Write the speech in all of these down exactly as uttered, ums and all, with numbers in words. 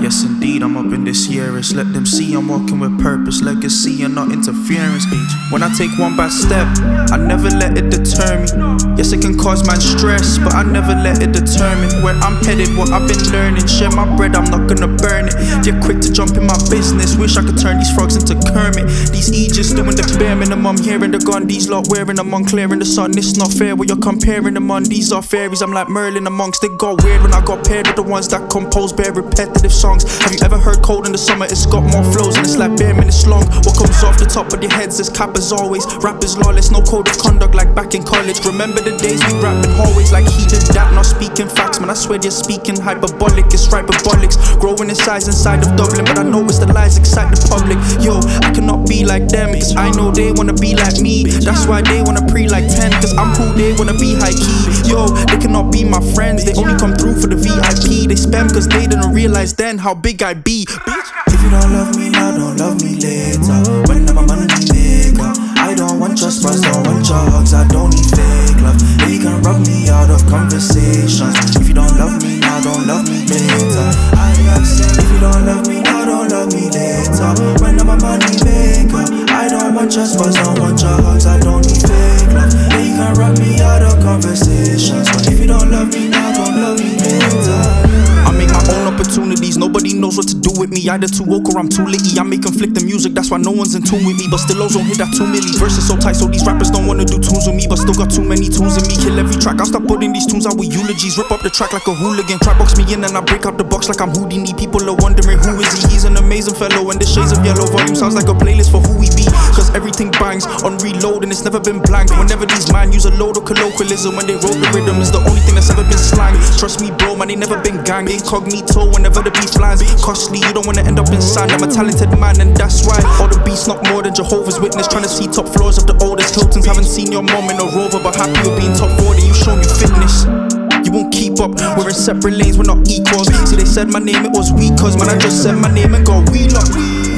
Yes indeed, I'm up in this yearist. Let them see I'm walking with purpose, legacy and not interference. When I take one bad step, I never let it deter me. Yes, it can cause man stress, but I never let it determine where I'm headed, what I've been learning. Share my bread, I'm not gonna burn it. They're quick to jump in my business. Wish I could turn these frogs into Kermit. These Aegis doing the bare minimum, hearing the gun. These lot wearing them on, clearing the sun. It's not fair when you're comparing them on. These are fairies, I'm like Merlin amongst. They got weird when I got paired with the ones that compose bare repetitive songs. Have you ever heard Cold in the Summer? It's got more flows and it's like bare minutes long. What comes off the top of your heads is cap as always. Rappers lawless, no code of conduct like back in college. Remember the days we rapping hallways like he did that. Not speaking facts, man, I swear you're speaking hyperbolic. It's hyperbolics, growing in size inside of Dublin, but I know it's the lies excite the public. Yo, I cannot be like them, cause I know they wanna be like me. That's why they wanna pre like ten, cause I'm who they wanna be high key. Yo, they cannot be my friends, they only come through for the V I P. They spam cause they didn't realize then how big I be, bitch. If you don't love me now, don't love me later. When I'm a money maker, I don't want your spurs, don't want your hugs, I don't need fake love. They can rub me out of conversations. If you don't love me now, don't love me later. I am saying, if you don't love me now, don't love me later. When I'm a money maker, I don't want your spurs, don't want your hugs, I don't need fake love. They can rub me out of conversations. But if you don't love me now, don't love me later. I make my own opportunities, nobody knows what to do with me. Either too woke or I'm too litty. I make conflicting music, that's why no one's in tune with me. But still O's don't hit that two milli. Verses so tight, so these rappers don't wanna do tunes with me. But still got too many tunes in me. Kill every track, I'll start putting these tunes out with eulogies. Rip up the track like a hooligan. Try box me in and I break out the box like I'm Houdini. People are wondering who is he. He's an amazing fellow and the shades of yellow. Volume sounds like a playlist for who we be. Cause everything bangs on reload and it's never been blank. Whenever these man use a load of colloquialism, when they roll the rhythm is the only thing that's ever been slang. Trust me bro, man, they never been gang. Incognito whenever the beat flies. Costly, you don't wanna end up in sand. I'm a talented man and that's why all the beats not more than Jehovah's Witness. Trying to see top floors of the oldest Hiltons. Haven't seen your mom in a Rover, but happy with being top forty. You shown your fitness, you won't keep up. We're in separate lanes, we're not equals. See they said my name, it was weak cause man I just said my name and got wheel up.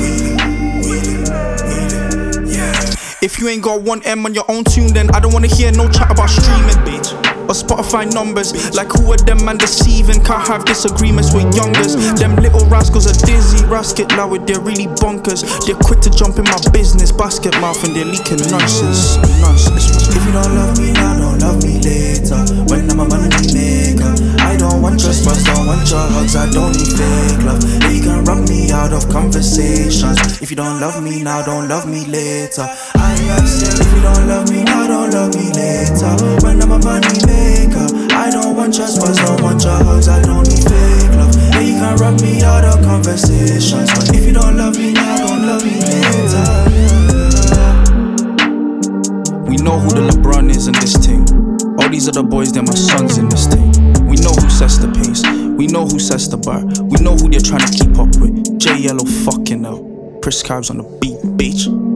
If you ain't got one M on your own tune, then I don't wanna hear no chat about streaming, bitch. Or Spotify numbers, like who are them man deceiving? Can't have disagreements with youngers. Them little rascals are dizzy, rasket loud, they're really bonkers. They're quick to jump in my business, basket mouth and they're leaking nonsense, nonsense. If you don't love me now, don't love me later. When I'm a money maker, I don't want your spurs, don't want your hugs, I don't need fake love. They can rub me out of conversations. If you don't love me now, don't love me later. I am saying, if you don't love me now, don't love me later. When I'm a money maker, I don't want your spurs, don't want your hugs, I don't need fake love. They can rub me out of conversations. But if you don't love me now, don't love me later. We know who the LeBron is in this thing. All these other boys, they're my sons in this thing. We know who sets the pace, we know who sets the bar. We know who they're trying to keep up with. J Yellow fucking out. Prescribes on the beat, bitch.